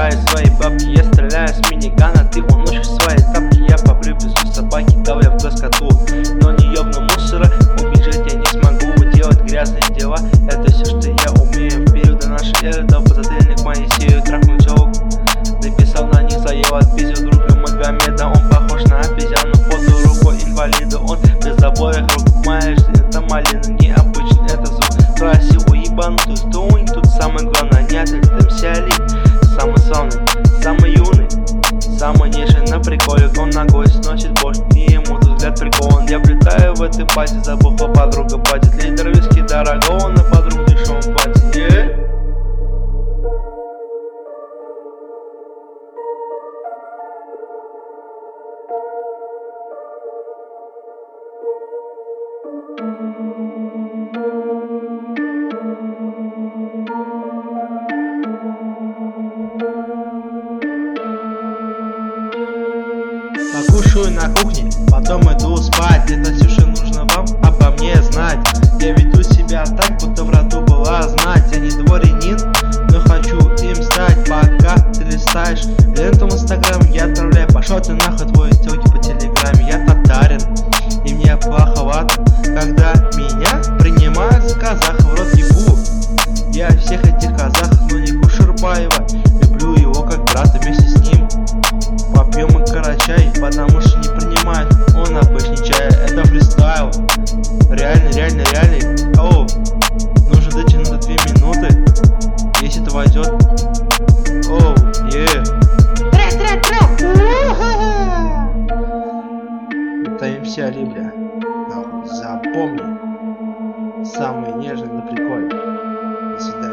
покупаю свои бабки, я стреляю с минигана, ты уносишь свои тапки. Я побрю без собаки, дал я в глаз коту, но не ёбну мусора, убежать я не смогу. Делать грязные дела, это все, что я умею. В периоды нашей эры дал подзатыльник Моисею. Трахнул телок, написал на них, заел, отпиздил друга Магомеда. Он похож на обезьяну, подал руку инвалида. Он без обоих рук, моя жизнь это малина, необычный это звук. Красивый ебанутый стунь, тут самое главное не отлетаемся ли. Самый славный, самый юный, самый нежный на приколе. Он ногой сносит борщ, и ему тут взгляд приколон. Я влетаю в этой пати, забухла подруга платит. Литр виски дорого, он на подругу дешевом платит. Покушаю на кухне, потом иду спать. Это все, что нужно вам обо мне знать. Я веду себя так, будто в роду была знать. Я не дворянин, но хочу им стать. Пока ты листаешь ленту в инстаграм, я отправляю: пошел ты нахуй, твои телки по телеграме. Я татарин, и мне плоховато, когда меня принимают за казаха. В рот ебу я всех этих казахов, но не Кушербаева. Люблю его как брата, вместе с ним попьем и карачай, потому что не принимает он обычный чай. Это фристайл, реальный. Оу, нужно дотянуть до 2 минуты, если это войдет. Оу, Это МС Али, бля. Нахуй, запомни. Самый нежный на приколе. До свидания.